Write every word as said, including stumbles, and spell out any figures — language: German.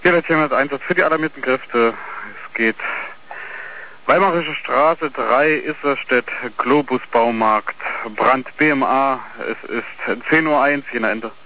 Hier der zweihunderteinsatz für die alarmierten Kräfte. Es geht Weimarische Straße drei, Isserstedt, Globus Baumarkt, Brand B M A. Es ist zehn Uhr eins, jener Ende.